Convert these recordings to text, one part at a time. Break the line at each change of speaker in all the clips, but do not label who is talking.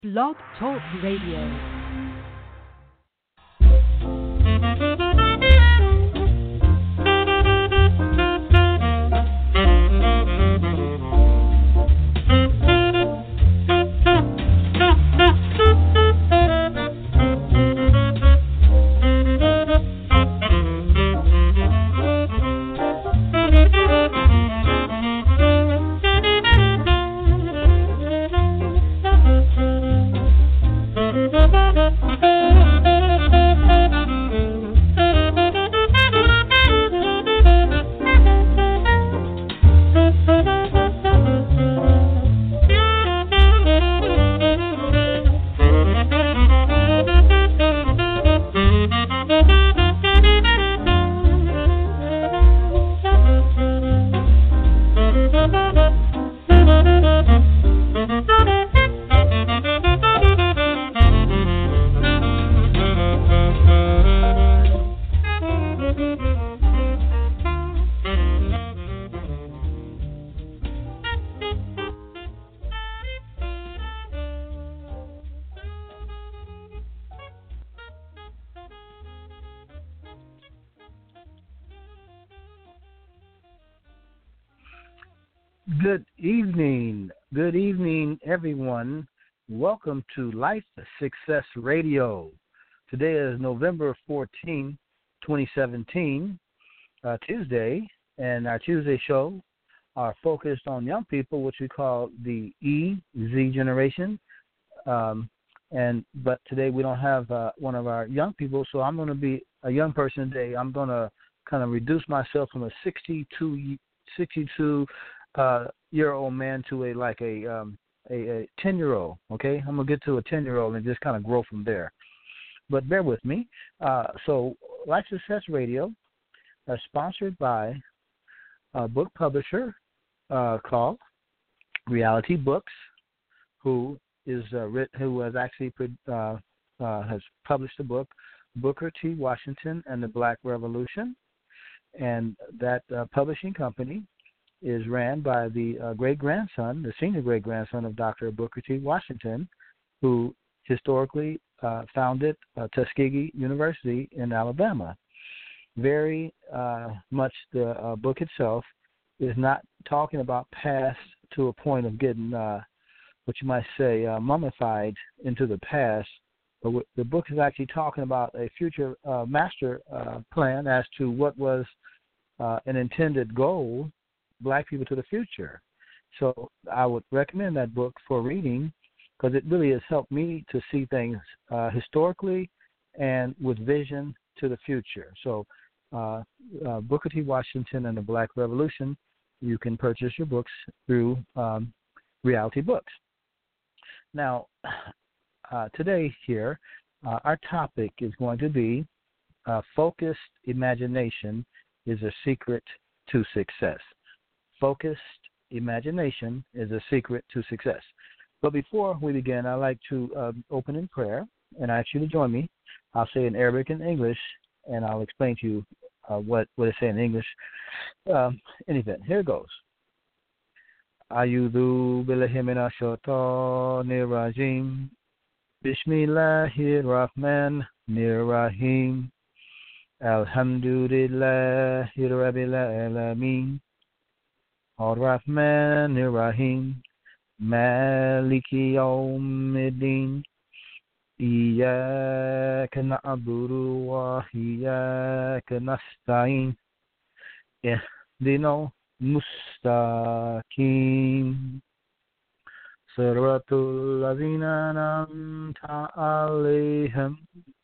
Blog Talk Radio.
Good evening, everyone. Welcome to Life Success Radio. Today is November 14, 2017, Tuesday, and our Tuesday show are focused on young people, which we call the EZ generation. But today we don't have one of our young people, so I'm going to be a young person today. I'm going to kind of reduce myself from a 62 year old man to a 10-year-old. Okay, I'm gonna get to a 10-year-old and just kind of grow from there. But bear with me. So Life Success Radio is sponsored by a book publisher called Reality Books, who has actually has published the book Booker T. Washington and the Black Revolution, and that publishing company is ran by the the senior great-grandson of Dr. Booker T. Washington, who historically founded Tuskegee University in Alabama. Very much the book itself is not talking about past to a point of getting, what you might say, mummified into the past, but the book is actually talking about a future master plan as to what was an intended goal, Black people to the future. So I would recommend that book for reading because it really has helped me to see things historically and with vision to the future. So Booker T. Washington and the Black Revolution, you can purchase your books through Reality Books. Now, today here, our topic is going to be focused imagination is a secret to success. Focused imagination is a secret to success. But before we begin, I'd like to open in prayer and ask you to join me. I'll say in Arabic and English, and I'll explain to you what it say in English. In event, here it goes. A'udhu billahi minash shaitanir rajim. Bismillahir rahmanir rahim. Alhamdulillahi rabbil alamin. Ar-Rahman Ar-Rahim, Maliki Yawmiddin, Iyaka na'budu wa iyaka nasta'in, Ihdina mustaqim, Siratul Lazina an'amta alayhim,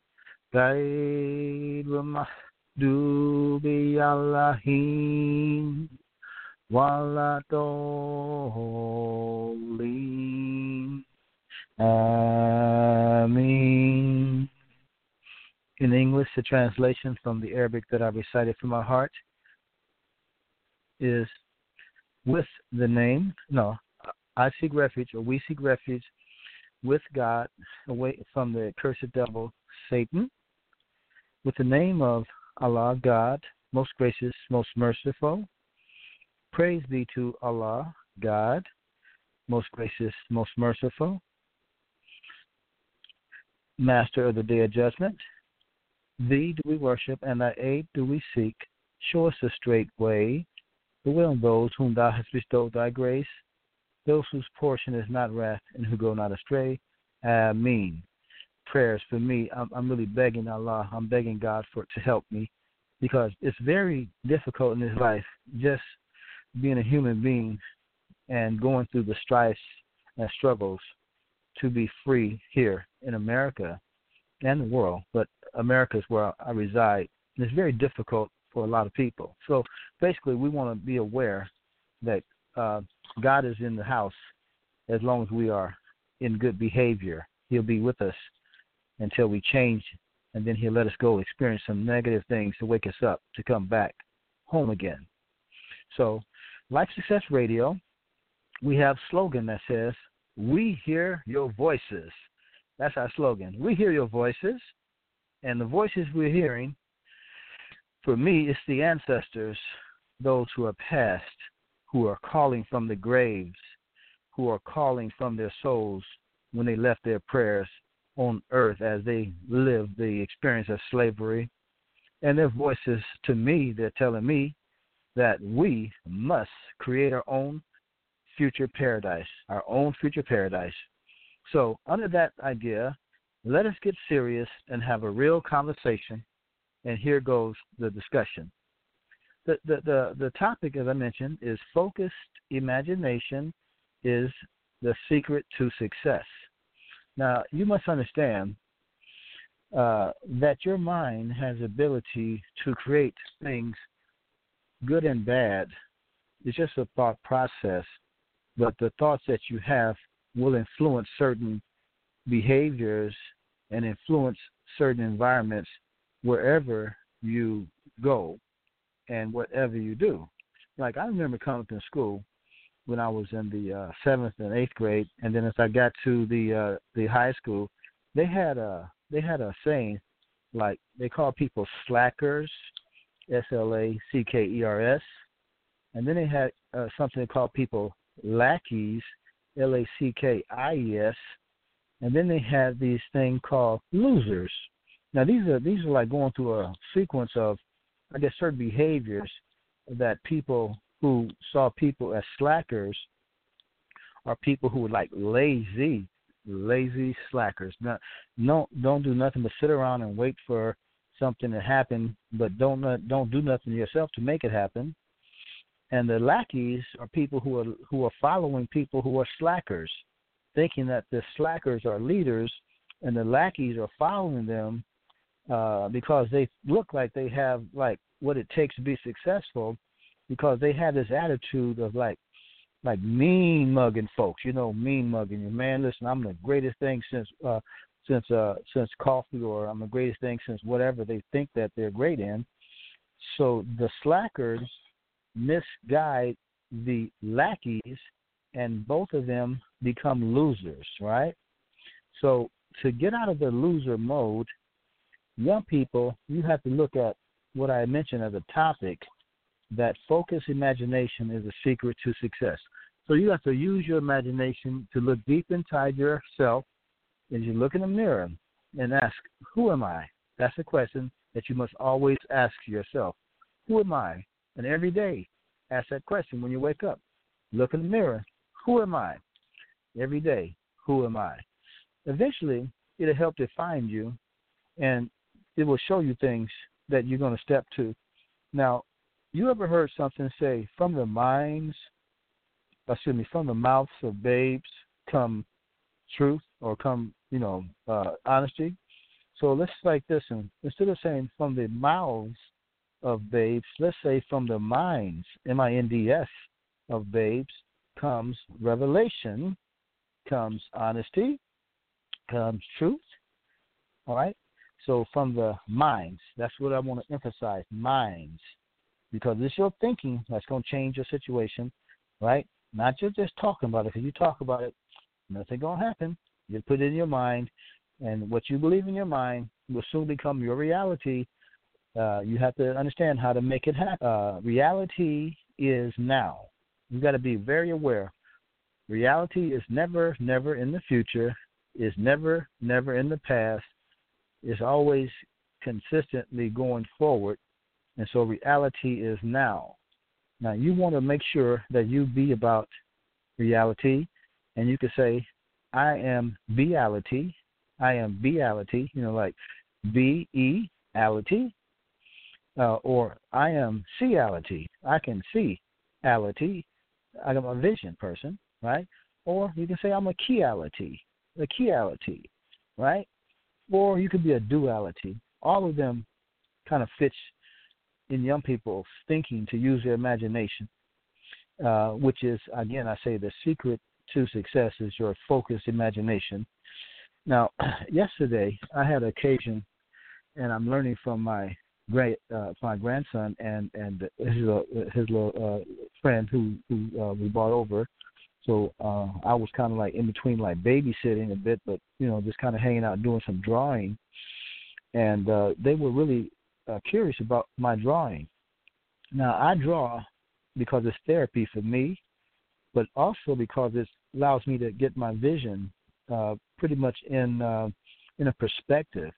Ghayril maghdubi alayhim, Wala dolin. Ameen. In English, the translation from the Arabic that I recited from my heart is I seek refuge, or we seek refuge with God away from the accursed devil, Satan, with the name of Allah, God, most gracious, most merciful. Praise be to Allah, God, most gracious, most merciful. Master of the day of judgment. Thee do we worship, and thy aid do we seek. Show us the straight way, the will of those whom thou hast bestowed thy grace, those whose portion is not wrath and who go not astray. Amen. Prayers for me. I'm really begging Allah. I'm begging God to help me, because it's very difficult in this life, just being a human being and going through the strifes and struggles to be free here in America and the world. But America is where I reside, and it's very difficult for a lot of people. So basically, we want to be aware that God is in the house as long as we are in good behavior. He'll be with us until we change, and then he'll let us go experience some negative things to wake us up to come back home again. So Life Success Radio, we have a slogan that says, "We hear your voices." That's our slogan. We hear your voices, and the voices we're hearing, for me, it's the ancestors, those who are past, who are calling from the graves, who are calling from their souls when they left their prayers on earth as they lived the experience of slavery. And their voices, to me, they're telling me that we must create our own future paradise, our own future paradise. So under that idea, let us get serious and have a real conversation. And here goes the discussion. The topic, as I mentioned, is focused imagination is the secret to success. Now, you must understand that your mind has the ability to create things good and bad. It's just a thought process, but the thoughts that you have will influence certain behaviors and influence certain environments wherever you go and whatever you do. Like, I remember coming to school when I was in the 7th and 8th grade, and then as I got to the high school, they had a saying, like, they call people slackers, SLACKERS, and then they had something they called people lackeys, LACKIES, and then they had these things called losers. Now these are like going through a sequence of, I guess, certain behaviors that people who saw people as slackers are people who were like lazy slackers. Now, don't do nothing but sit around and wait for something to happen, but don't do nothing yourself to make it happen. And the lackeys are people who are following people who are slackers, thinking that the slackers are leaders, and the lackeys are following them because they look like they have like what it takes to be successful, because they have this attitude of like mean mugging folks. You know, mean mugging. Your man, listen, I'm the greatest thing since coffee, or I'm the greatest thing since whatever they think that they're great in. So the slackers misguide the lackeys, and both of them become losers, right? So to get out of the loser mode, young people, you have to look at what I mentioned as a topic, that focused imagination is a secret to success. So you have to use your imagination to look deep inside yourself as you look in the mirror and ask, who am I? That's a question that you must always ask yourself. Who am I? And every day, ask that question when you wake up. Look in the mirror. Who am I? Every day, who am I? Eventually, it'll help define you, and it will show you things that you're going to step to. Now, you ever heard something say, from the mouths of babes come truth, or come, honesty? So let's like this, and instead of saying from the mouths of babes, let's say from the minds, MINDS, of babes comes revelation, comes honesty, comes truth. All right? So from the minds, that's what I want to emphasize, minds, because it's your thinking that's going to change your situation, right? Not just talking about it, because you talk about it, nothing going to happen. You put it in your mind, and what you believe in your mind will soon become your reality. You have to understand how to make it happen. Reality is now. You've got to be very aware. Reality is never in the future. is never in the past. It's always consistently going forward. And so reality is now. Now, you want to make sure that you be about reality, and you can say, I am reality. I am reality, like B-E-ality, or I am seeality. I can see ality. I'm a vision person, right? Or you can say I'm a keyality, right? Or you could be a duality. All of them kind of fits in young people's thinking to use their imagination, which is, again, I say the secret to success is your focused imagination. Now, yesterday I had an occasion, and I'm learning from my grandson and his little friend who we brought over. So I was kind of like in between, like babysitting a bit, but just kind of hanging out doing some drawing, and they were really curious about my drawing. Now, I draw because it's therapy for me, but also because it allows me to get my vision pretty much in a perspective.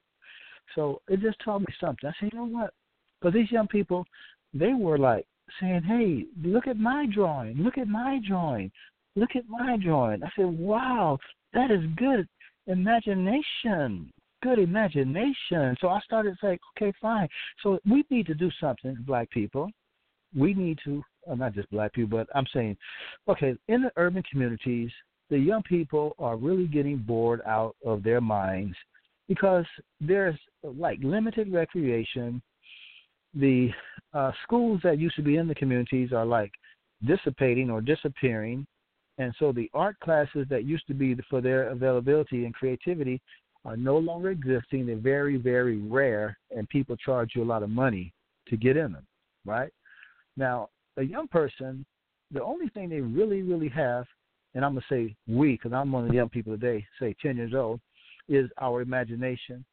So it just taught me something. I said, you know what? Because these young people, they were like saying, hey, look at my drawing. Look at my drawing. Look at my drawing. I said, wow, that is good imagination. Good imagination. So I started saying, okay, fine. So we need to do something, black people. We need to, not just black people, but I'm saying, okay, in the urban communities, the young people are really getting bored out of their minds because there's like limited recreation. The schools that used to be in the communities are like dissipating or disappearing. And so the art classes that used to be for their availability and creativity are no longer existing. They're very, very rare, and people charge you a lot of money to get in them, right? Now, a young person, the only thing they really, really have, and I'm going to say we, because I'm one of the young people today, say 10 years old, is our imagination.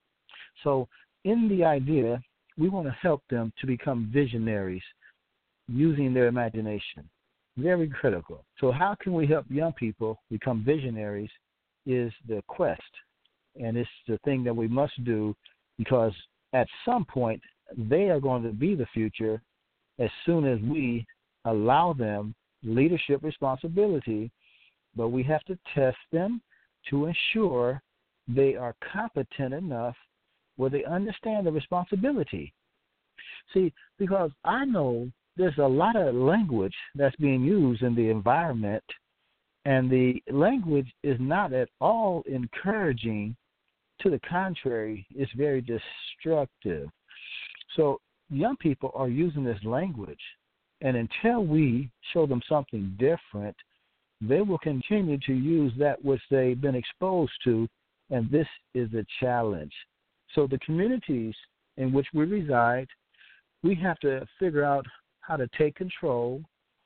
So in the idea, we want to help them to become visionaries using their imagination. Very critical. So how can we help young people become visionaries is the quest. And it's the thing that we must do because at some point they are going to be the future as soon as we allow them leadership responsibility, but we have to test them to ensure they are competent enough where they understand the responsibility. See, because I know there's a lot of language that's being used in the environment, and the language is not at all encouraging. To the contrary, it's very destructive. So young people are using this language, and until we show them something different, they will continue to use that which they've been exposed to, and this is a challenge. So the communities in which we reside, we have to figure out how to take control.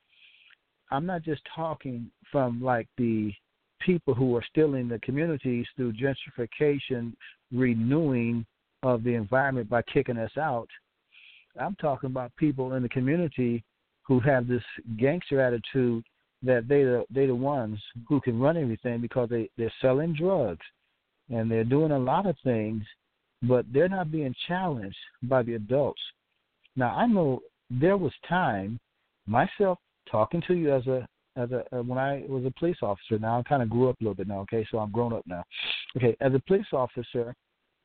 I'm not just talking from like the people who are still in the communities through gentrification, renewing of the environment by kicking us out. I'm talking about people in the community who have this gangster attitude that they're the ones who can run everything because they're selling drugs and they're doing a lot of things, but they're not being challenged by the adults. Now, I know there was time, myself talking to you as when I was a police officer. Now I kind of grew up a little bit now, okay, so I'm grown up now. Okay, as a police officer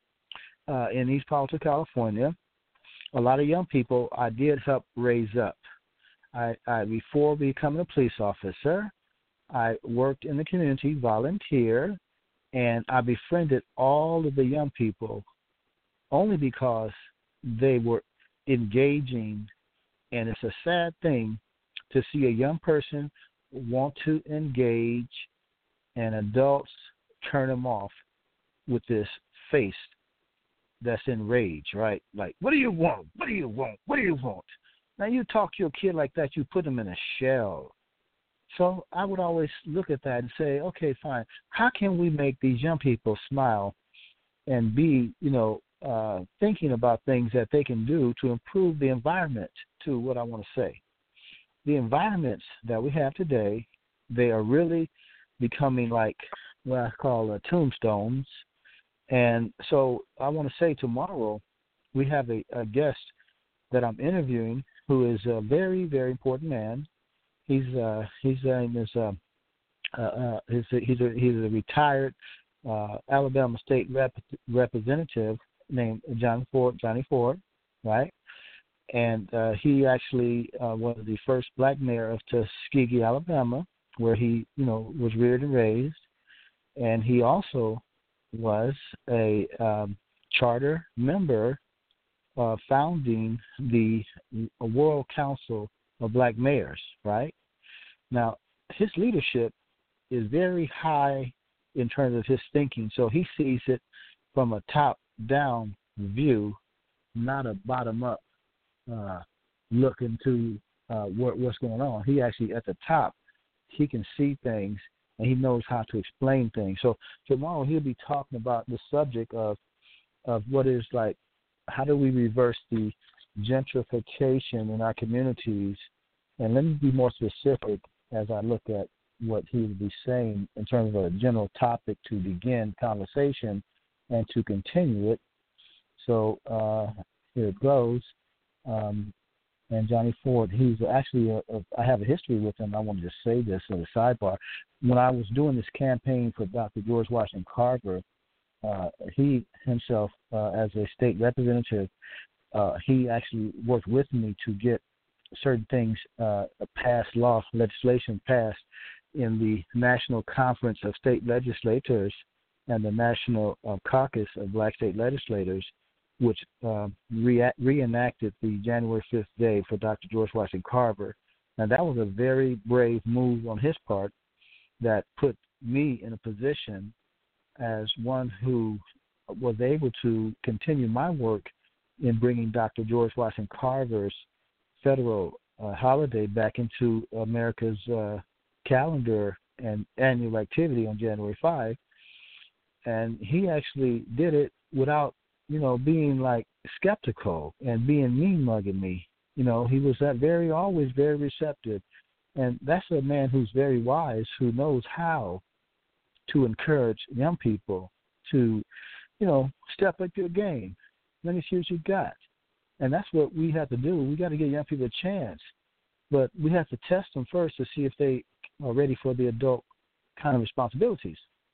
in East Palo Alto, California, a lot of young people I did help raise up. I before becoming a police officer, I worked in the community, volunteer, and I befriended all of the young people only because they were engaging. And it's a sad thing to see a young person want to engage and adults turn them off with this face that's enraged, right? Like, what do you want? What do you want? What do you want? Now, you talk to your kid like that, you put them in a shell. So I would always look at that and say, okay, fine. How can we make these young people smile and be, thinking about things that they can do to improve the environment to what I want to say? The environments that we have today, they are really becoming like what I call tombstones. And so I want to say tomorrow we have a guest that I'm interviewing who is a very, very important man. His name is he's a retired Alabama State representative named Johnny Ford, right? And he actually was the first black mayor of Tuskegee, Alabama, where he, was reared and raised. And he also was a charter member founding the World Council of Black Mayors, right? Now, his leadership is very high in terms of his thinking, so he sees it from a top-down view, not a bottom-up look into what's going on. He actually, at the top, he can see things, and he knows how to explain things. So tomorrow he'll be talking about the subject of what is like, how do we reverse the gentrification in our communities? And let me be more specific as I look at what he will be saying in terms of a general topic to begin conversation and to continue it. So here it goes. And Johnny Ford, he's actually, I have a history with him. I want to just say this as a sidebar. When I was doing this campaign for Dr. George Washington Carver, he himself, as a state representative, he actually worked with me to get certain things passed, legislation passed in the National Conference of State Legislators and the National Caucus of Black State Legislators, which reenacted the January 5th day for Dr. George Washington Carver. Now, that was a very brave move on his part that put me in a position as one who was able to continue my work in bringing Dr. George Washington Carver's federal holiday back into America's calendar and annual activity on January 5. And he actually did it without, being like skeptical and being mean-mugging me. He was always very receptive. And that's a man who's very wise, who knows how to encourage young people to, step up your game. Let me see what you got. And that's what we have to do. We got to give young people a chance. But we have to test them first to see if they are ready for the adult kind of responsibilities.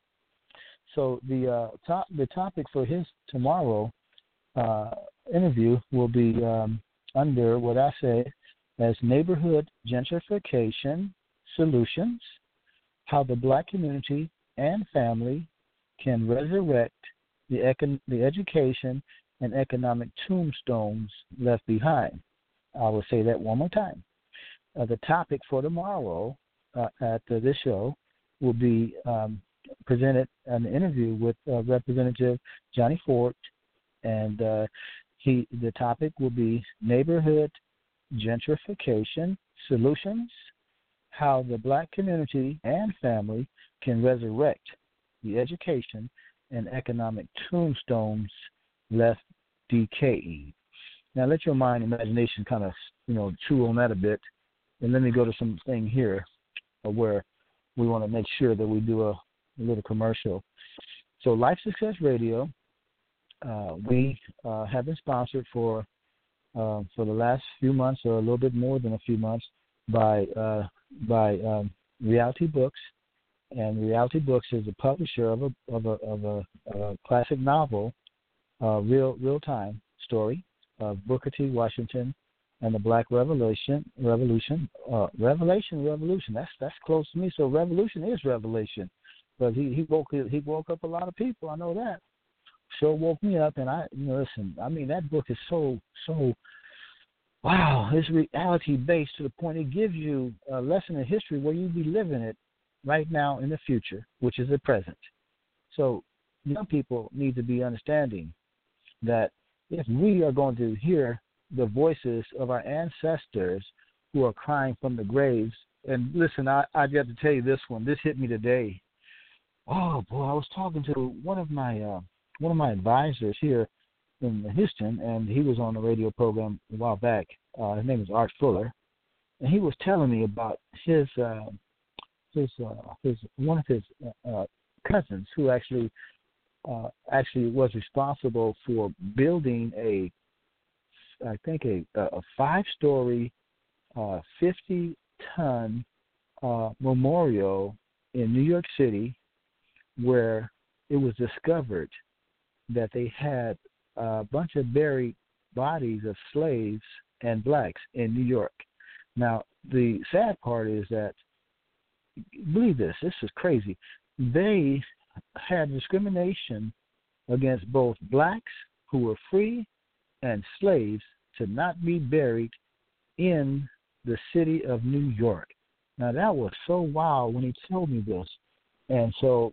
So the topic for his tomorrow interview will be under what I say as neighborhood gentrification solutions, how the black community and family can resurrect the education and economic tombstones left behind. I will say that one more time. The topic for tomorrow at this show will be presented an interview with Representative Johnny Ford, and the topic will be neighborhood gentrification solutions, how the black community and family can resurrect the education and economic tombstones left decaying. Now let your mind, imagination kind of, chew on that a bit, and let me go to something here where we want to make sure that we do a little commercial. So Life Success Radio, we have been sponsored for the last few months, or a little bit more than a few months, by Reality Books, and Reality Books is a publisher of a classic novel, real time story of Booker T. Washington and the Black Revolution. That's close to me. So revolution is revelation, but he woke up a lot of people. I know that. Sure woke me up, and listen. I mean, that book is so. Wow, it's reality based to the point it gives you a lesson in history where you be living it right now in the future, which is the present. So young people need to be understanding that if we are going to hear the voices of our ancestors who are crying from the graves, and listen, I got to tell you this one. This hit me today. Oh boy, I was talking to one of my advisors here in Houston, and he was on the radio program a while back. His name is Art Fuller, and he was telling me about his one of his cousins who actually was responsible for building a 5-story, 50-ton memorial in New York City, where it was discovered that they had a bunch of buried bodies of slaves and blacks in New York. Now, the sad part is that, believe this is crazy, they had discrimination against both blacks who were free and slaves to not be buried in the city of New York. Now, that was so wild when he told me this. And so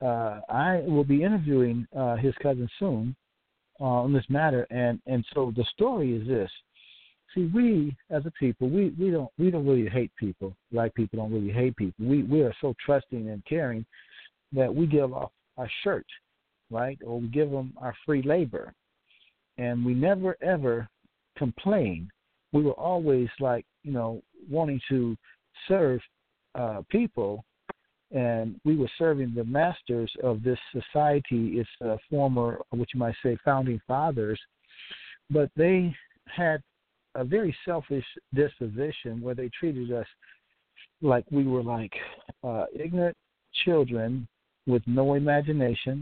I will be interviewing his cousin soon on this matter. And so the story is this. See, we as a people, we don't really hate people. Black people don't really hate people. We are so trusting and caring that we give off our shirt, right? Or we give them our free labor. And we never, ever complain. We were always wanting to serve people, and we were serving the masters of this society, its former, what you might say, founding fathers, but they had a very selfish disposition where they treated us like we were ignorant children with no imagination,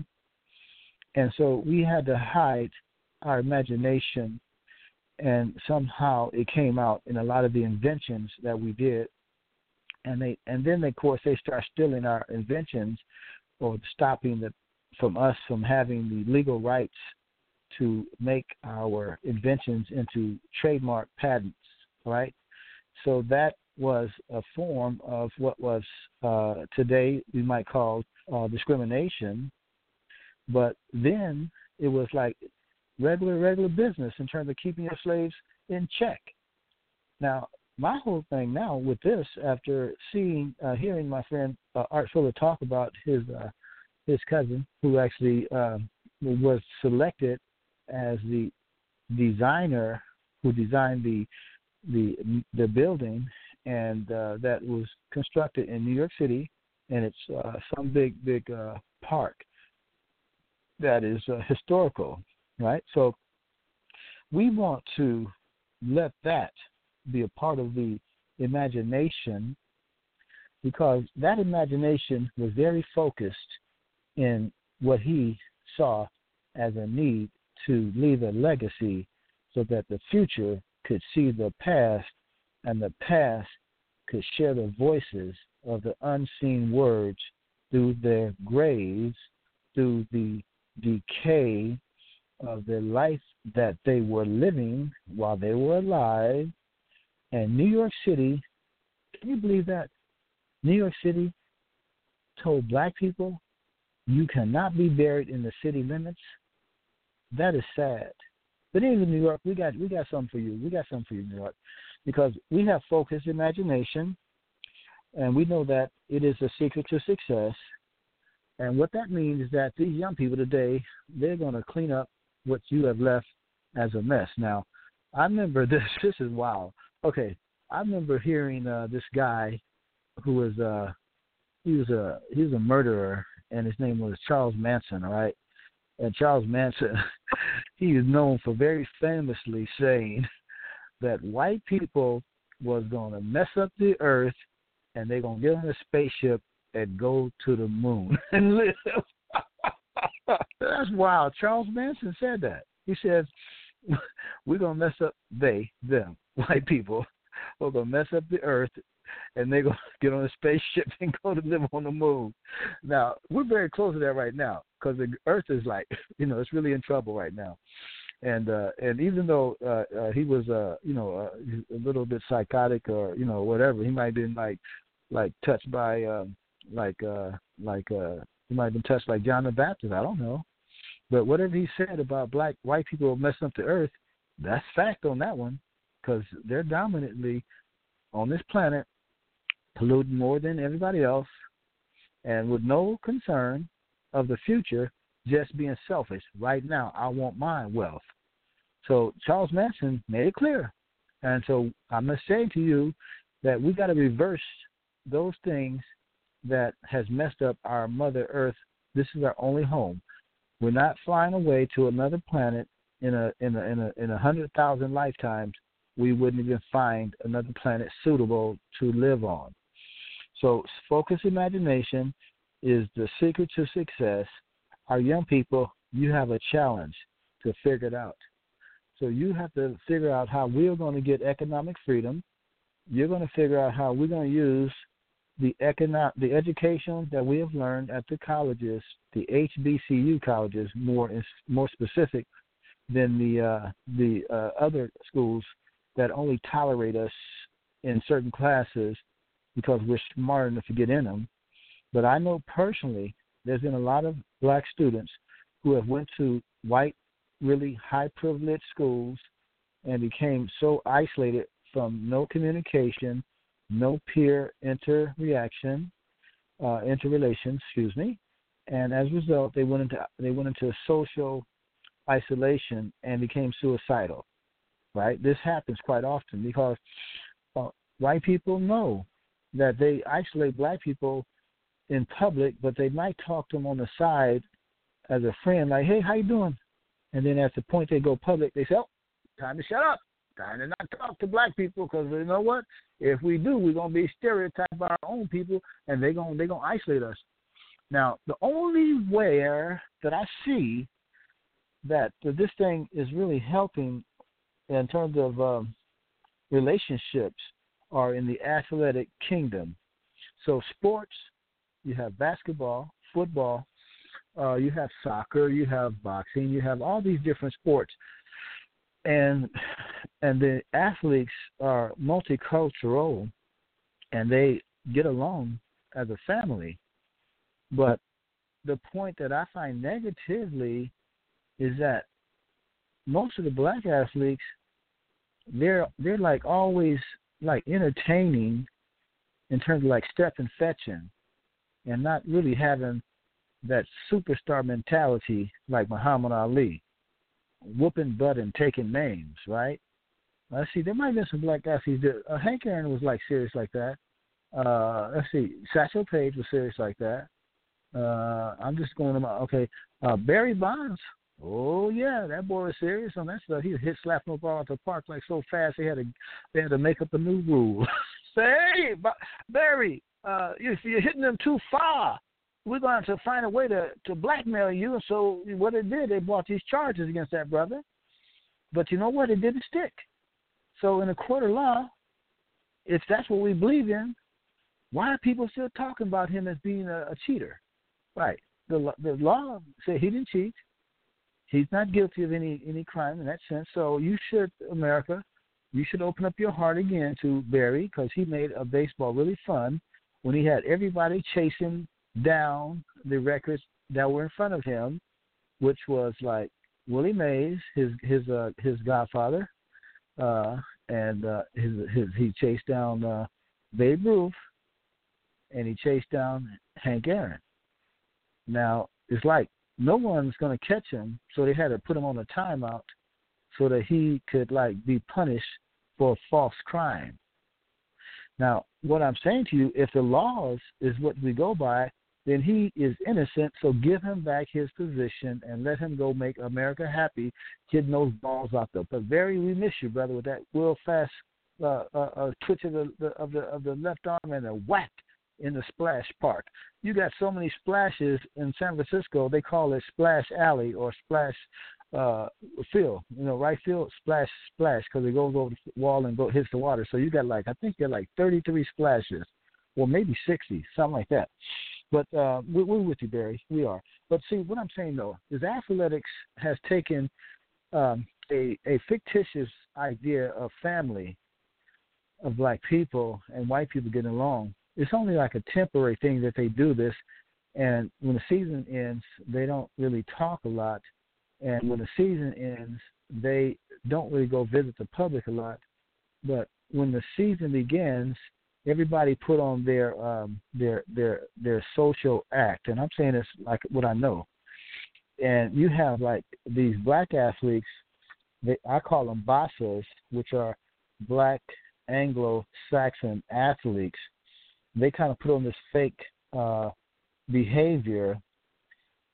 and so we had to hide our imagination, and somehow it came out in a lot of the inventions that we did. And then of course they start stealing our inventions or stopping from us from having the legal rights to make our inventions into trademark patents, right? So that was a form of what was today we might call discrimination, but then it was like regular business in terms of keeping your slaves in check. Now, my whole thing now with this, after hearing my friend Art Fuller talk about his cousin, who actually was selected as the designer who designed the building, and that was constructed in New York City, and it's some big park that is historical, right? So we want to let that be a part of the imagination, because that imagination was very focused in what he saw as a need to leave a legacy so that the future could see the past and the past could share the voices of the unseen words through their graves, through the decay of the life that they were living while they were alive. And New York City, can you believe that? New York City told black people, you cannot be buried in the city limits. That is sad. But even New York, we got something for you. We got something for you, New York, because we have focused imagination, and we know that it is a secret to success. And what that means is that these young people today, they're going to clean up what you have left as a mess. Now, I remember this. This is wild. Okay, I remember hearing this guy who was he was a murderer, and his name was Charles Manson. All right, and Charles Manson, he is known for very famously saying that white people was going to mess up the earth, and they're going to get on a spaceship and go to the moon and live. That's wild. Charles Manson said that. He said, we're going to mess up them, white people. We're going to mess up the earth, and they're going to get on a spaceship and go to live on the moon. Now, we're very close to that right now, because the earth is it's really in trouble right now. And even though he was, a little bit psychotic or, whatever, he might have been like touched by, he might have been touched like John the Baptist. I don't know. But whatever he said about white people messing up the earth, that's fact on that one, because they're dominantly on this planet, polluting more than everybody else, and with no concern of the future, just being selfish. Right now, I want my wealth. So Charles Manson made it clear. And so I must say to you that we got to reverse those things that has messed up our Mother Earth This is our only home. We're not flying away to another planet in a 100,000 lifetimes. We wouldn't even find another planet suitable to live on. So focused imagination is the secret to success. Our young people, you have a challenge to figure it out. So you have to figure out how we're going to get economic freedom. You're going to figure out how we're going to use the education that we have learned at the colleges, the HBCU colleges, more specific than the other schools that only tolerate us in certain classes because we're smart enough to get in them. But I know personally there's been a lot of black students who have went to white, really high privileged schools and became so isolated from no communication, no peer interrelation, and as a result, they went into social isolation and became suicidal. Right? This happens quite often because white people know that they isolate black people in public, but they might talk to them on the side as a friend, like, "Hey, how you doing?" And then at the point they go public, they say, "Oh, time to shut up. Time to not talk to black people because you know what? If we do, we're gonna be stereotyped by our own people, and they're gonna isolate us." Now, the only where that I see that this thing is really helping in terms of relationships are in the athletic kingdom. So sports, you have basketball, football, you have soccer, you have boxing, you have all these different sports. And the athletes are multicultural, and they get along as a family. But the point that I find negatively is that most of the black athletes, they're like always like entertaining in terms of like step and fetching, and not really having that superstar mentality like Muhammad Ali, whooping butt and taking names, right? Let's see, there might have been some black athletes. Hank Aaron was like serious like that. Let's see, Satchel Paige was serious like that. I'm just going to okay. Barry Bonds. Oh yeah, that boy was serious on that stuff. He hit slap no ball at the park like so fast they had to make up a new rule. Say, hey, Barry, if you're hitting them too far, we're going to find a way to blackmail you. And so what they did, they brought these charges against that brother. But you know what? It didn't stick. So in a court of law, if that's what we believe in, why are people still talking about him as being a cheater? Right. The law said he didn't cheat. He's not guilty of any crime in that sense. So you should, America, you should open up your heart again to Barry, because he made a baseball really fun when he had everybody chasing down the records that were in front of him, which was like Willie Mays, his godfather, and he chased down Babe Ruth, and he chased down Hank Aaron. Now it's like no one's going to catch him, so they had to put him on a timeout so that he could like be punished for a false crime. Now, what I'm saying to you, if the laws is what we go by, then he is innocent, so give him back his position and let him go make America happy, hitting those balls out there. But Barry, we miss you, brother, with that real fast twitch of the left arm and a whack in the splash park. You got so many splashes in San Francisco, they call it Splash Alley or Splash field, right field, splash, because it goes over the wall and hits the water. So you got I think there are 33 splashes, or maybe 60, something like that. But we're with you, Barry. We are. But see, what I'm saying, though, is athletics has taken a fictitious idea of family, of black people and white people getting along. It's only like a temporary thing that they do this, and when the season ends, they don't really talk a lot. And when the season ends, they don't really go visit the public a lot. But when the season begins, everybody put on their social act, and I'm saying this like what I know. And you have like these black athletes, I call them BASAs, which are Black Anglo-Saxon athletes. They kind of put on this fake behavior,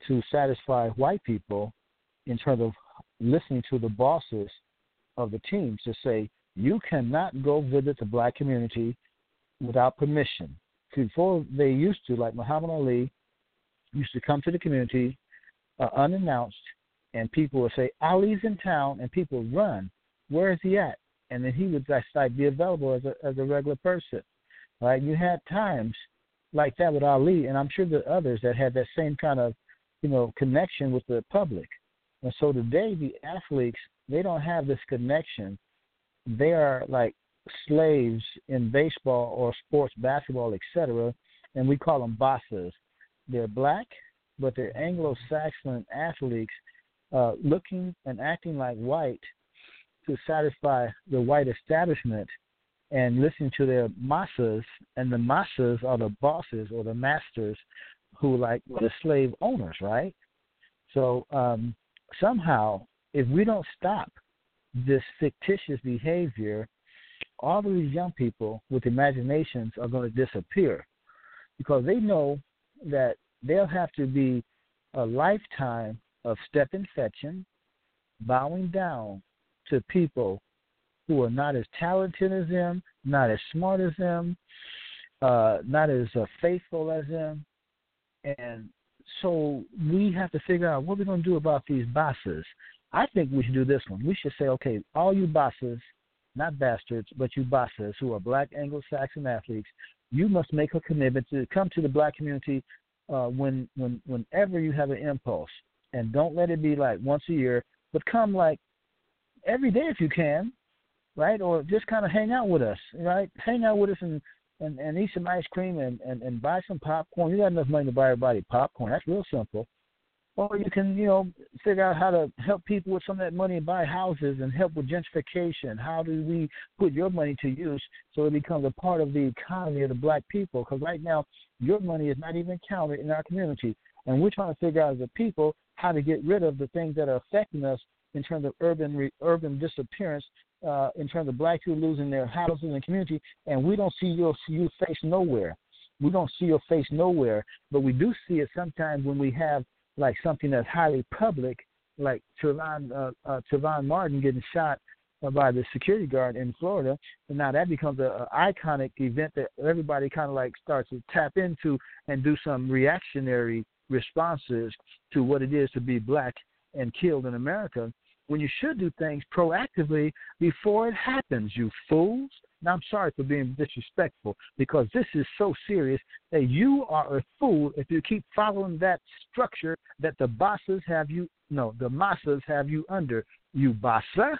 to satisfy white people in terms of listening to the bosses of the teams to say, you cannot go visit the black community without permission. Before they used to, like Muhammad Ali, used to come to the community unannounced, and people would say, Ali's in town, and people would run. Where is he at? And then he would just like be available as a regular person. Right? You had times like that with Ali, and I'm sure there are others that had that same kind of, connection with the public. And so today the athletes, they don't have this connection. They are like slaves in baseball or sports, basketball, etc., and we call them bosses. They're black, but they're Anglo-Saxon athletes looking and acting like white to satisfy the white establishment and listening to their massas, and the massas are the bosses or the masters who like the slave owners, right? So somehow, if we don't stop this fictitious behavior, all of these young people with imaginations are going to disappear because they know that they'll have to be a lifetime of stepping fetching, bowing down to people who are not as talented as them, not as smart as them, not as faithful as them. And so we have to figure out what we're going to do about these bosses. I think we should do this one. We should say, okay, all you bosses, not bastards, but you bosses who are black Anglo-Saxon athletes, you must make a commitment to come to the black community whenever you have an impulse. And don't let it be like once a year, but come like every day if you can, right? Or just kind of hang out with us, right? Hang out with us and eat some ice cream and buy some popcorn. You got enough money to buy everybody popcorn. That's real simple. Or you can, figure out how to help people with some of that money and buy houses and help with gentrification. How do we put your money to use so it becomes a part of the economy of the black people? Because right now, your money is not even counted in our community. And we're trying to figure out as a people how to get rid of the things that are affecting us in terms of urban disappearance, in terms of black people losing their houses and community. And we don't see your face nowhere. We don't see your face nowhere, but we do see it sometimes when we have like something that's highly public, like Trayvon Martin getting shot by the security guard in Florida. And now that becomes an iconic event that everybody kind of like starts to tap into and do some reactionary responses to what it is to be black and killed in America, when you should do things proactively before it happens, you fools. Now, I'm sorry for being disrespectful because this is so serious that you are a fool if you keep following that structure that the bosses have you, the massas have you under. You bossa,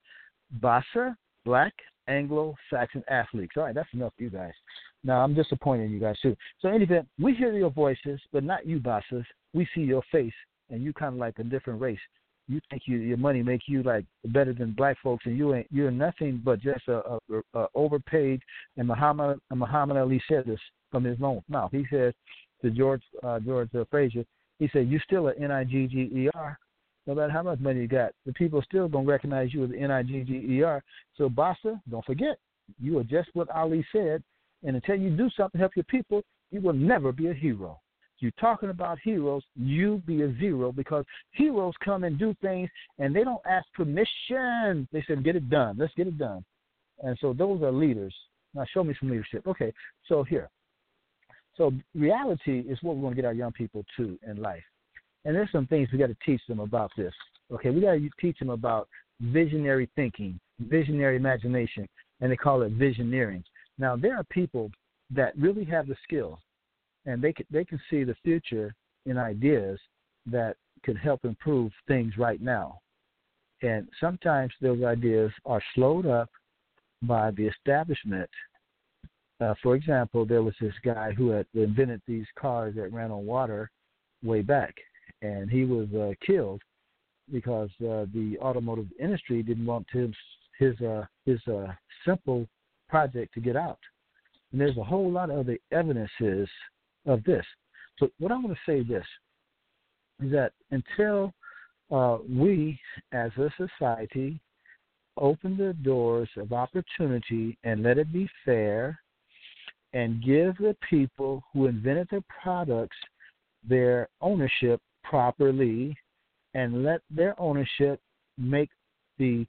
black Anglo-Saxon athletes. All right, that's enough for you guys. Now, I'm disappointed in you guys, too. So, in any event, we hear your voices, but not you bosses. We see your face, and you kind of like a different race. You think your money make you like better than black folks, and you're nothing but just a overpaid. And Muhammad Ali said this from his own mouth. He said to George Frazier, he said, "You still a Nigger. No matter how much money you got, the people still gonna recognize you as a Nigger. So Bassa, don't forget, you are just what Ali said, and until you do something to help your people, you will never be a hero." You're talking about heroes, you be a zero, because heroes come and do things, and they don't ask permission. They said, get it done. Let's get it done. And so those are leaders. Now show me some leadership. Okay, so here. So reality is what we're going to get our young people to in life. And there's some things we got to teach them about this. Okay, we got to teach them about visionary thinking, visionary imagination, and they call it visioneering. Now, there are people that really have the skills, and they can see the future in ideas that could help improve things right now. And sometimes those ideas are slowed up by the establishment. For example, there was this guy who had invented these cars that ran on water way back, and he was killed because the automotive industry didn't want his simple project to get out. And there's a whole lot of other evidences of this. So what I'm going to say this is that until we as a society open the doors of opportunity and let it be fair and give the people who invented the products their ownership properly and let their ownership make the,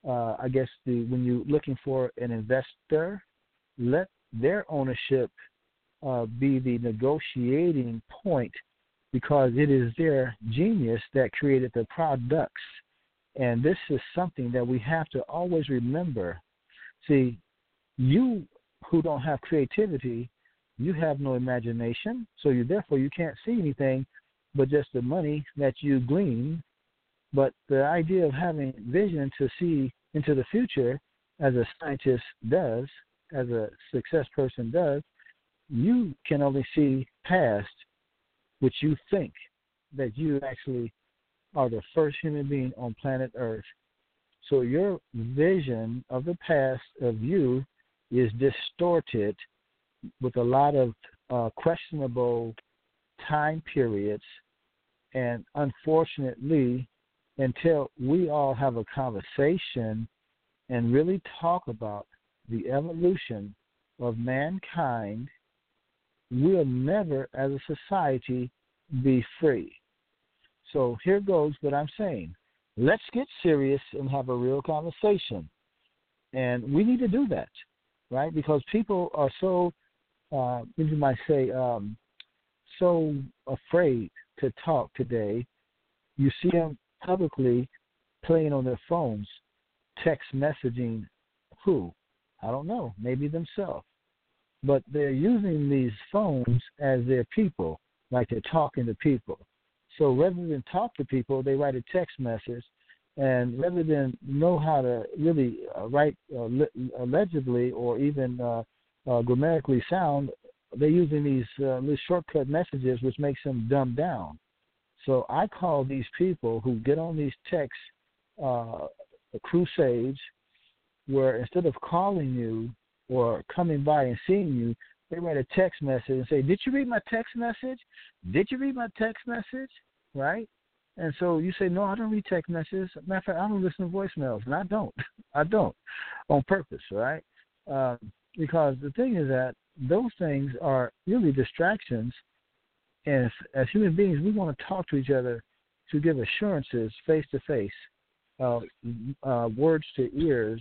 when you're looking for an investor, let their ownership be the negotiating point, because it is their genius that created the products. And this is something that we have to always remember. See, you who don't have creativity, you have no imagination, so therefore you can't see anything but just the money that you glean. But the idea of having vision to see into the future, as a scientist does, as a success person does, you can only see past, which you think that you actually are the first human being on planet Earth. So your vision of the past of you is distorted with a lot of questionable time periods. And unfortunately, until we all have a conversation and really talk about the evolution of mankind, we'll never, as a society, be free. So here goes what I'm saying. Let's get serious and have a real conversation. And we need to do that, right? Because people are so, you might say, so afraid to talk today. You see them publicly playing on their phones, text messaging who? I don't know, maybe themselves. But they're using these phones as their people, like they're talking to people. So rather than talk to people, they write a text message, and rather than know how to really write legibly or even grammatically sound, they're using these little shortcut messages, which makes them dumb down. So I call these people who get on these text crusades, where instead of calling you or coming by and seeing you, they write a text message and say, "Did you read my text message? Did you read my text message?" Right? And so you say, "No, I don't read text messages. Matter of fact, I don't listen to voicemails." And I don't. I don't, on purpose, right? Because the thing is that those things are really distractions. And as human beings, we want to talk to each other to give assurances face to face, words to ears,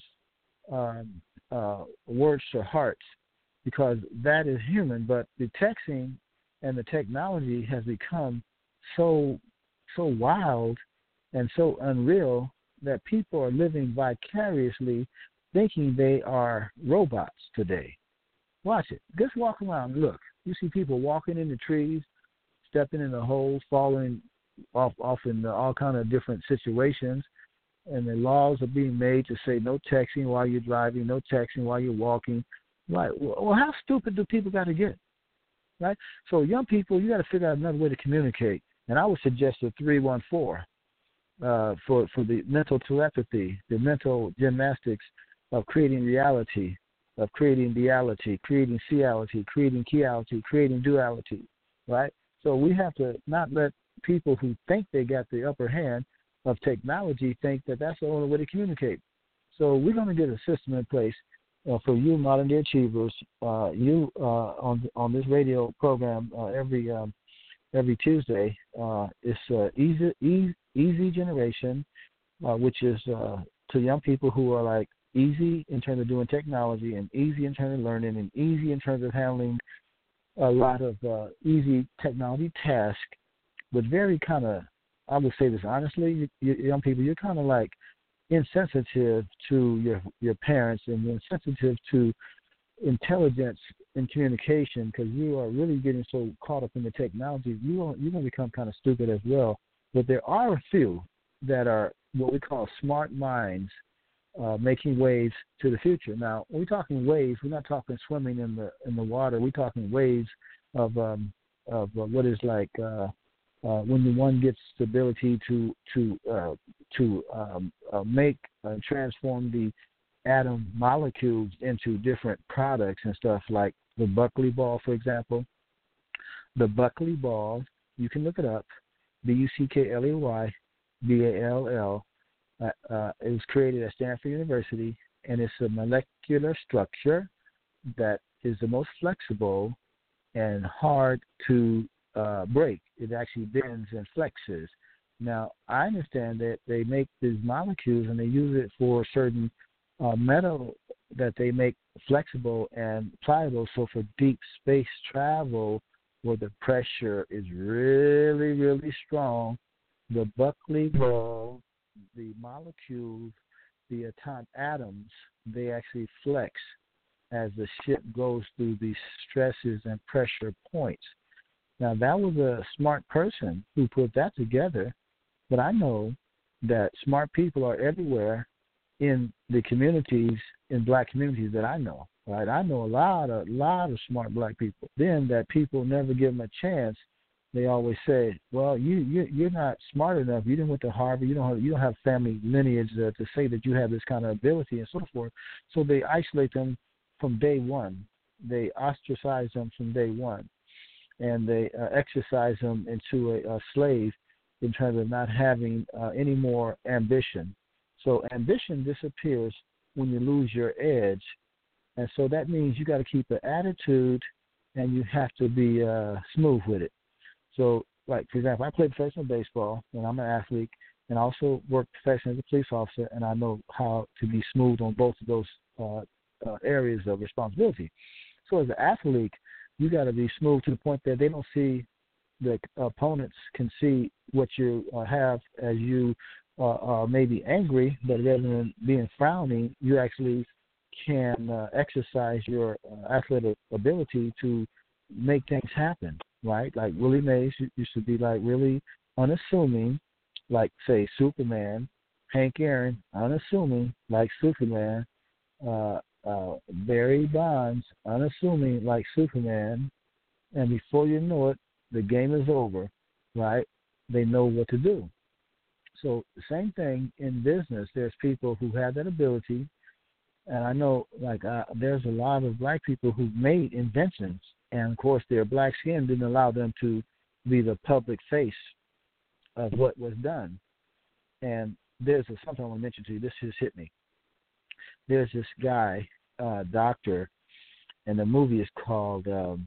words to hearts, because that is human. But the texting and the technology has become so wild and so unreal that people are living vicariously, thinking they are robots today. Watch it. Just walk around. Look, you see people walking in the trees, stepping in the holes, falling off in all kind of different situations. And the laws are being made to say no texting while you're driving, no texting while you're walking. Right. Well, how stupid do people got to get? Right? So young people, you got to figure out another way to communicate. And I would suggest the 314 for the mental telepathy, the mental gymnastics of creating reality, of creating duality, creating seality, creating keyality, creating duality. Right? So we have to not let people who think they got the upper hand of technology think that that's the only way to communicate. So we're going to get a system in place for you modern day achievers, you on this radio program every Tuesday. It's easy generation, which is to young people who are like easy in terms of doing technology and easy in terms of learning and easy in terms of handling a lot of easy technology tasks, but very kind of, I would say this honestly, you young people, you're kind of like insensitive to your parents, and you're insensitive to intelligence in communication, because you are really getting so caught up in the technology. You're going to become kind of stupid as well. But there are a few that are what we call smart minds, making waves to the future. Now, when we're talking waves, we're not talking swimming in the water. We're talking waves of what is like when the one gets the ability to make transform the atom molecules into different products and stuff, like the Buckley ball, for example. The Buckley ball, you can look it up, BUCKLEY BALL. It was created at Stanford University, and it's a molecular structure that is the most flexible and hard to break. It actually bends and flexes. Now, I understand that they make these molecules and they use it for certain metal that they make flexible and pliable. So for deep space travel, where the pressure is really, really strong, the Buckley weld, the molecules, the atoms, they actually flex as the ship goes through these stresses and pressure points. Now, that was a smart person who put that together, but I know that smart people are everywhere in the communities, in black communities that I know, right? I know a lot of smart black people. Then that people never give them a chance. They always say, "Well, you're not smart enough. You didn't went to Harvard. You don't have family lineage to say that you have this kind of ability and so forth." So they isolate them from day one. They ostracize them from day one, and they exercise them into a slave in terms of not having any more ambition. So ambition disappears when you lose your edge, and so that means you got to keep an attitude, and you have to be smooth with it. So, like, for example, I played professional baseball, and I'm an athlete, and I also work professionally as a police officer, and I know how to be smooth on both of those areas of responsibility. So as an athlete, you got to be smooth to the point that they don't see, the opponents can see what you have as you are maybe angry, but rather than being frowning, you actually can exercise your athletic ability to make things happen, right? Like Willie Mays used to be like really unassuming, like say Superman. Hank Aaron, unassuming like Superman. Barry Bonds, unassuming like Superman. And before you know it, the game is over, right? They know what to do. So the same thing in business. There's people who have that ability, and I know there's a lot of black people who made inventions, and of course their black skin didn't allow them to be the public face of what was done. And there's something I want to mention to you. This just hit me. There's this guy, doctor, and the movie is called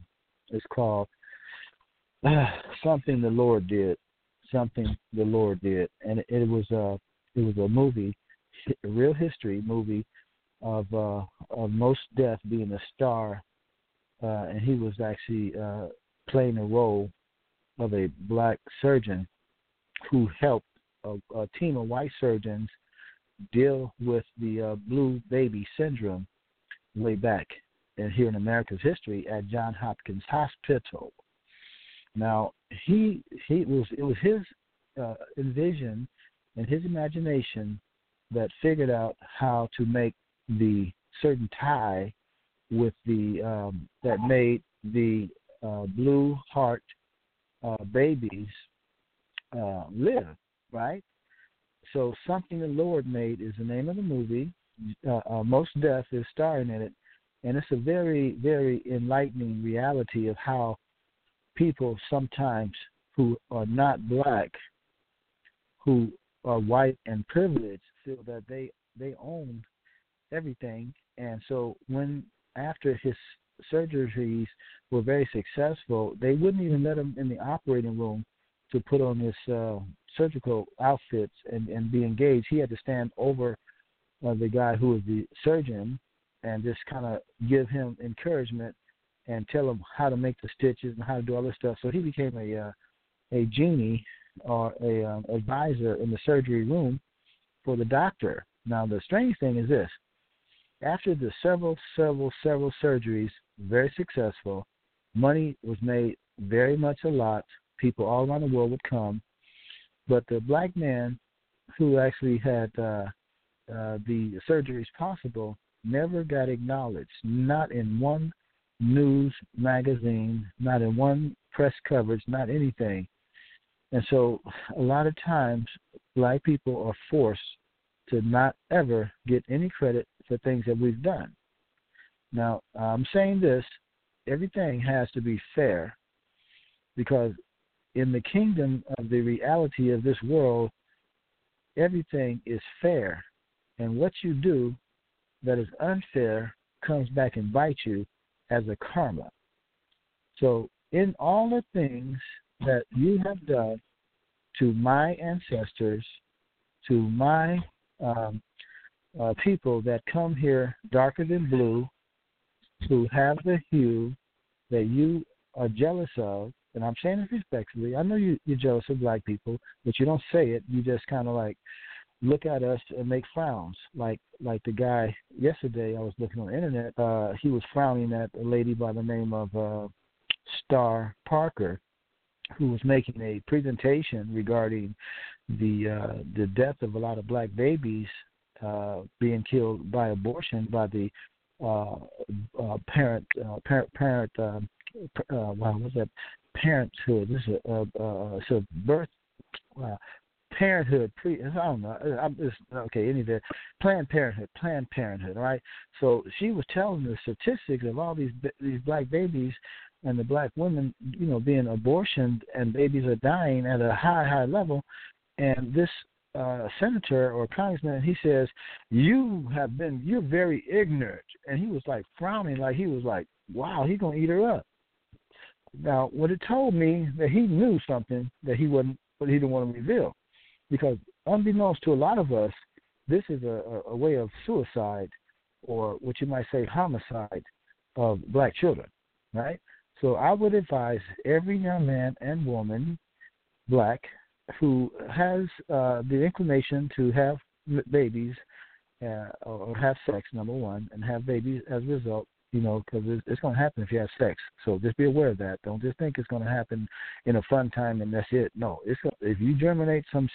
Something the Lord Did. Something the Lord Did, and it was a movie, a real history movie of Mos Def being a star, and he was actually playing the role of a black surgeon who helped a team of white surgeons deal with the blue baby syndrome way back and here in America's history at Johns Hopkins Hospital. Now, it was his envision and his imagination that figured out how to make the certain tie with the that made the blue heart babies live, right? So Something the Lord Made is the name of the movie. Mos Def is starring in it, and it's a very, very enlightening reality of how people sometimes who are not black, who are white and privileged, feel that they own everything. And so when after his surgeries were very successful, they wouldn't even let him in the operating room to put on his surgical outfits and be engaged. He had to stand over the guy who was the surgeon and just kind of give him encouragement and tell him how to make the stitches and how to do all this stuff. So he became a genie or a advisor in the surgery room for the doctor. Now, the strange thing is this. After the several surgeries, very successful, money was made very much a lot. People all around the world would come. But the black man who actually had the surgeries possible never got acknowledged, not in one news magazine, not in one press coverage, not anything. And so a lot of times black people are forced to not ever get any credit for things that we've done. Now, I'm saying this, everything has to be fair, because in the kingdom of the reality of this world, everything is fair. And what you do that is unfair comes back and bites you as a karma. So in all the things that you have done to my ancestors, to my people that come here darker than blue, who have the hue that you are jealous of, and I'm saying it respectfully. I know you're jealous of black people, but you don't say it. You just kind of like look at us and make frowns. Like the guy yesterday, I was looking on the internet. He was frowning at a lady by the name of Star Parker, who was making a presentation regarding the death of a lot of black babies being killed by abortion by the parent. Wow, what's that? Parenthood. This is so birth. Parenthood. I don't know. I'm just okay. Anyway, Planned Parenthood. All right. So she was telling the statistics of all these black babies and the black women, being abortioned, and babies are dying at a high level. And this senator or congressman, he says, you're very ignorant. And he was like frowning, like he was like, wow, he's going to eat her up. Now, what it told me that he knew something that he didn't want to reveal. Because unbeknownst to a lot of us, this is a way of suicide, or what you might say homicide, of black children, right? So I would advise every young man and woman, black, who has the inclination to have babies or have sex, number one, and have babies as a result, because it's going to happen if you have sex. So just be aware of that. Don't just think it's going to happen in a fun time and that's it. No, if you germinate some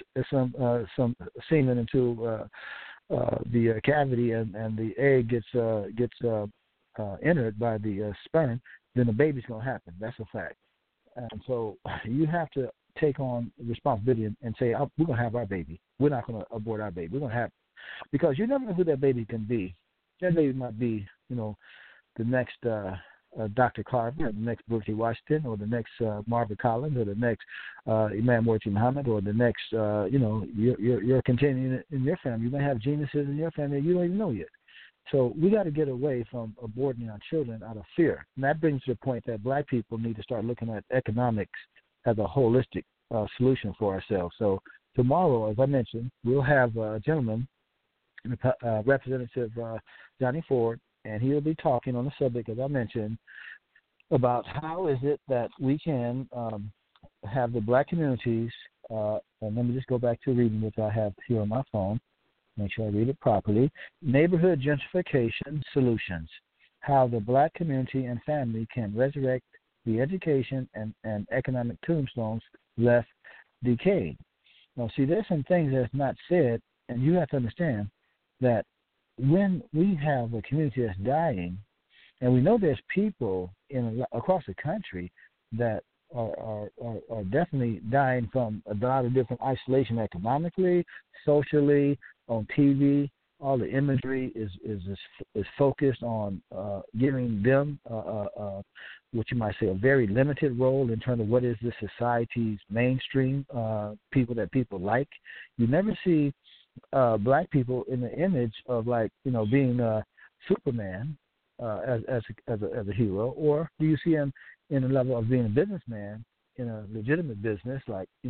semen into the cavity and the egg gets entered by the sperm, then the baby's going to happen. That's a fact. And so you have to take on responsibility and say, we're going to have our baby. We're not going to abort our baby. We're going to have, because you never know who that baby can be. That baby might be, the next Dr. Carver, or the next Booker T. Washington, or the next Margaret Collins, or the next Imam Morsi Muhammad, or the next, you're continuing in your family. You may have geniuses in your family you don't even know yet. So we got to get away from aborting our children out of fear. And that brings to the point that black people need to start looking at economics as a holistic solution for ourselves. So tomorrow, as I mentioned, we'll have a gentleman, Representative Johnny Ford, and he'll be talking on the subject, as I mentioned, about how is it that we can have the black communities, and let me just go back to reading what I have here on my phone, make sure I read it properly, neighborhood gentrification solutions, how the black community and family can resurrect the education and economic tombstones left decayed. Now, see, there's some things that's not said, and you have to understand that when we have a community that's dying, and we know there's people across the country that are definitely dying from a lot of different isolation economically, socially, on TV. All the imagery is focused on giving them what you might say a very limited role in terms of what is the society's mainstream people that people like. You never see black people in the image of being Superman as a hero, or do you see him in the level of being a businessman in a legitimate business,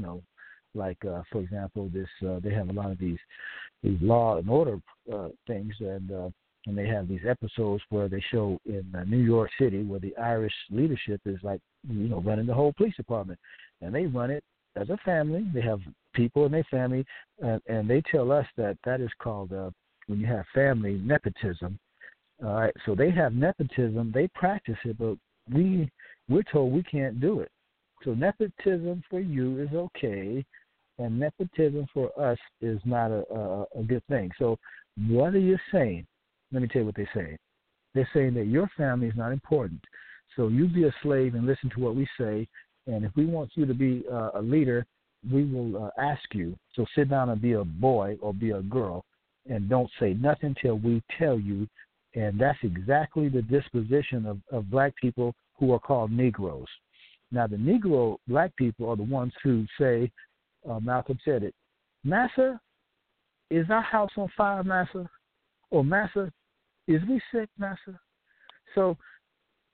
for example, this they have a lot of these law and order things, and they have these episodes where they show in New York City where the Irish leadership is running the whole police department, and they run it as a family. They have people in their family, and they tell us that is called when you have family nepotism. All right, so they have nepotism, they practice it, but we're told we can't do it. So nepotism for you is okay, and nepotism for us is not a good thing. So what are you saying? Let me tell you what they're saying. They're saying that your family is not important. So you be a slave and listen to what we say, and if we want you to be a leader, we will ask you. So sit down and be a boy or be a girl, and don't say nothing till we tell you. And that's exactly the disposition of black people who are called Negroes. Now, the Negro black people are the ones who say, Malcolm said it, Massa, is our house on fire, Massa? Or Massa, is we sick, Massa? So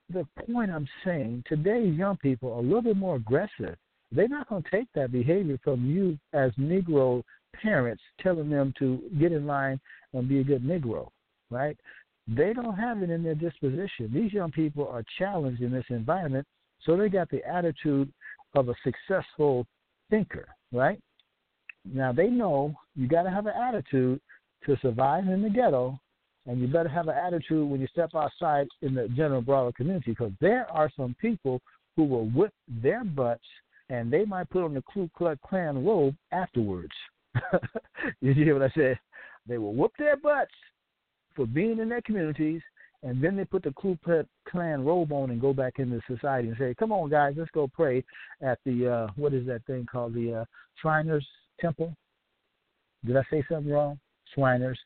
the point I'm saying, today's young people are a little bit more aggressive. They're not going to take that behavior from you as Negro parents telling them to get in line and be a good Negro, right? They don't have it in their disposition. These young people are challenged in this environment, so they got the attitude of a successful thinker, right? Now, they know you got to have an attitude to survive in the ghetto, and you better have an attitude when you step outside in the general broader community, because there are some people who will whip their butts, and they might put on the Ku Klux Klan robe afterwards. You hear what I said? They will whoop their butts for being in their communities, and then they put the Ku Klux Klan robe on and go back into society and say, come on, guys, let's go pray at the, what is that thing called, the Shriners Temple? Did I say something wrong? Shriners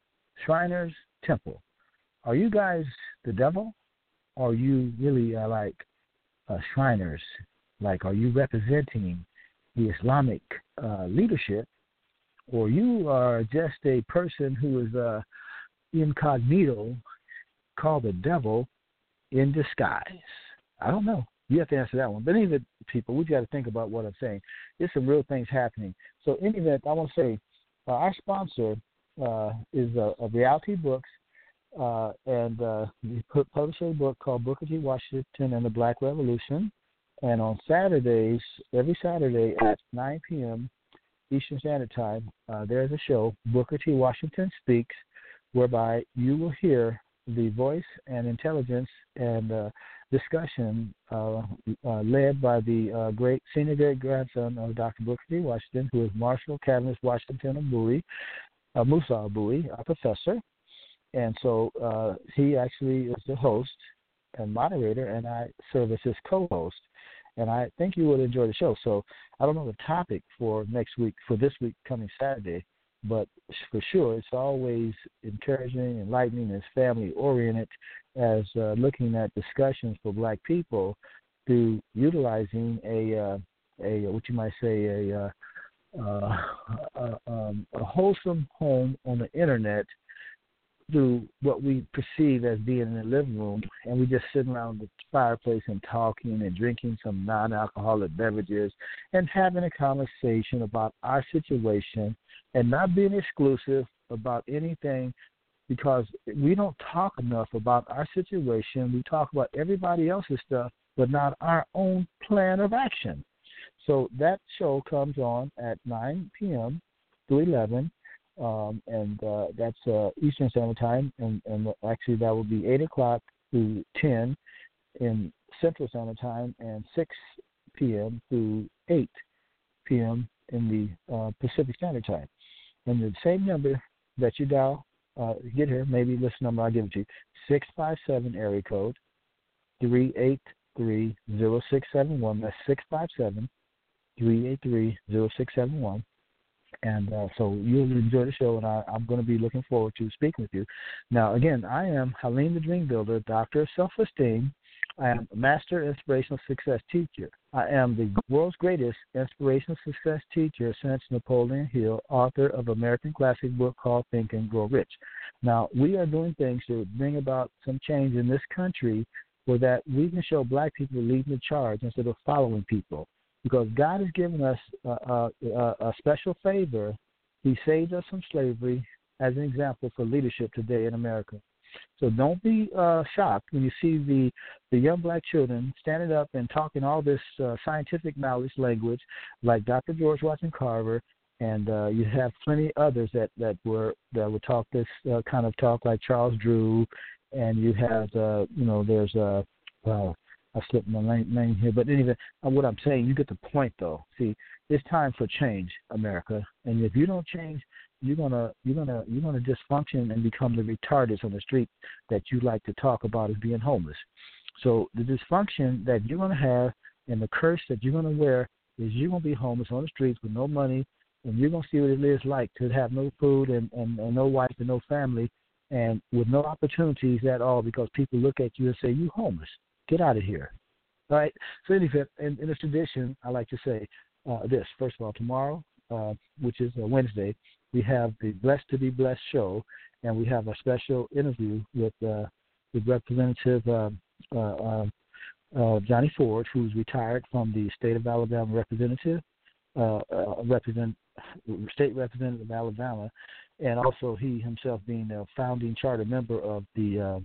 Temple. Are you guys the devil? Or are you really like Shriners? Like, are you representing the Islamic leadership? Or you are just a person who is incognito, called the devil in disguise? I don't know. You have to answer that one. But anyway, people, we got to think about what I'm saying. There's some real things happening. So in any event, I want to say our sponsor is Reality Books, and we publish a book called Booker T. Washington and the Black Revolution. And on Saturdays, every Saturday at 9 p.m. Eastern Standard Time, there's a show, Booker T. Washington Speaks, whereby you will hear the voice and intelligence and discussion led by the great senior great-grandson of Dr. Booker T. Washington, who is Marshall Cadmus Washington Musa Abui, a professor. And so he actually is the host and moderator, and I serve as his co-host. And I think you would enjoy the show. So I don't know the topic for next week, for this week coming Saturday, but for sure it's always encouraging, enlightening, and family-oriented as looking at discussions for Black people through utilizing a what you might say, a wholesome home on the Internet through what we perceive as being in the living room, and we just sitting around the fireplace and talking and drinking some non-alcoholic beverages and having a conversation about our situation and not being exclusive about anything, because we don't talk enough about our situation. We talk about everybody else's stuff, but not our own plan of action. So that show comes on at 9 p.m. to 11, and that's Eastern Standard Time, and actually that will be 8 o'clock to 10 in Central Standard Time, and 6 p.m. to 8 p.m. in the Pacific Standard Time. And the same number that you dial, get here, maybe this number, I'll give it to you, 657 area code 383-0671. That's 657-383-0671. And so you'll enjoy the show, and I'm going to be looking forward to speaking with you. Now, again, I am Halim the Dream Builder, Doctor of Self-Esteem. I am a Master Inspirational Success Teacher. I am the world's greatest inspirational success teacher since Napoleon Hill, author of American classic book called Think and Grow Rich. Now, we are doing things to bring about some change in this country so that we can show Black people leading the charge instead of following people. Because God has given us a special favor. He saved us from slavery as an example for leadership today in America. So don't be shocked when you see the young Black children standing up and talking all this scientific knowledge language like Dr. George Washington Carver, and you have plenty others that would talk this kind of talk like Charles Drew, and you have there's I slipped my name here, but anyway, what I'm saying, you get the point though. See, it's time for change, America, and if you don't change, you're gonna dysfunction and become the retardeds on the street that you like to talk about as being homeless. So the dysfunction that you're gonna have and the curse that you're gonna wear is you're gonna be homeless on the streets with no money, and you're gonna see what it is like to have no food and no wife and no family, and with no opportunities at all because people look at you and say, you homeless. Get out of here. All right. So anyway, in the tradition, I like to say this. First of all, tomorrow, which is Wednesday, we have the Blessed to be Blessed show, and we have a special interview with Representative Johnny Ford, who's retired from the state of Alabama representative, state representative of Alabama, and also he himself being a founding charter member of the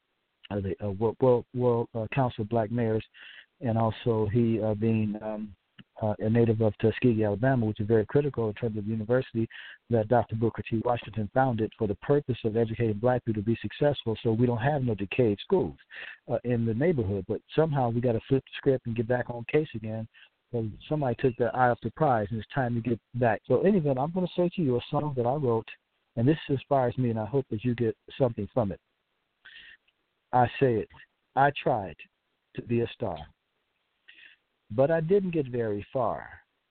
World Council of Black Mayors, and also he being a native of Tuskegee, Alabama, which is very critical in terms of the university that Dr. Booker T. Washington founded for the purpose of educating black people to be successful, so we don't have no decayed schools in the neighborhood. But somehow we got to flip the script and get back on case again, because somebody took their eye off the prize, and it's time to get back. So anyway, I'm going to say to you a song that I wrote, and this inspires me, and I hope that you get something from it. I say it. I tried to be a star, but I didn't get very far.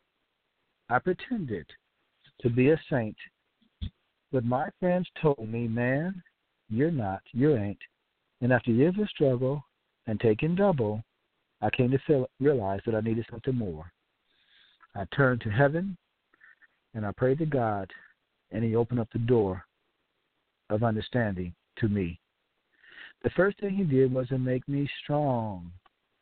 I pretended to be a saint, but my friends told me, man, you're not, you ain't. And after years of struggle and taking double, I came to realize that I needed something more. I turned to heaven, and I prayed to God, and he opened up the door of understanding to me. The first thing he did was to make me strong.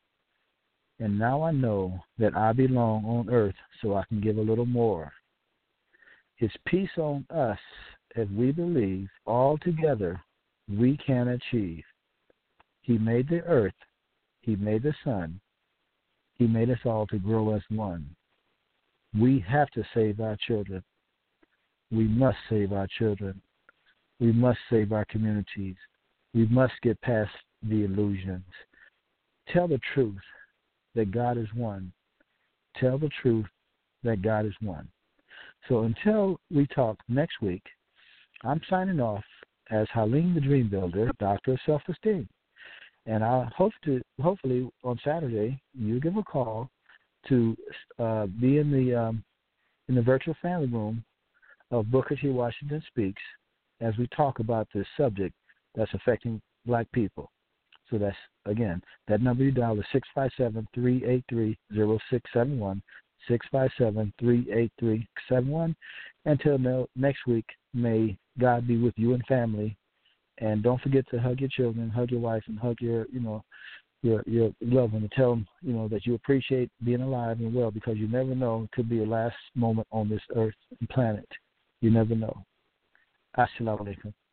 And now I know that I belong on earth, so I can give a little more. His peace on us, as we believe, all together we can achieve. He made the earth, he made the sun, he made us all to grow as one. We have to save our children. We must save our children. We must save our communities. We must get past the illusions. Tell the truth that God is one. Tell the truth that God is one. So until we talk next week, I'm signing off as Halim the Dream Builder, Doctor of Self-Esteem. And I hope to, hopefully on Saturday, you give a call to be in the virtual family room of Booker T. Washington Speaks as we talk about this subject that's affecting black people. So that's, again, that number you dial is 657-383-0671, 657-383-71. Until next week, may God be with you and family. And don't forget to hug your children, hug your wife, and hug your loved one, and tell them, that you appreciate being alive and well, because you never know, it could be your last moment on this earth and planet. You never know. Assalamu alaikum.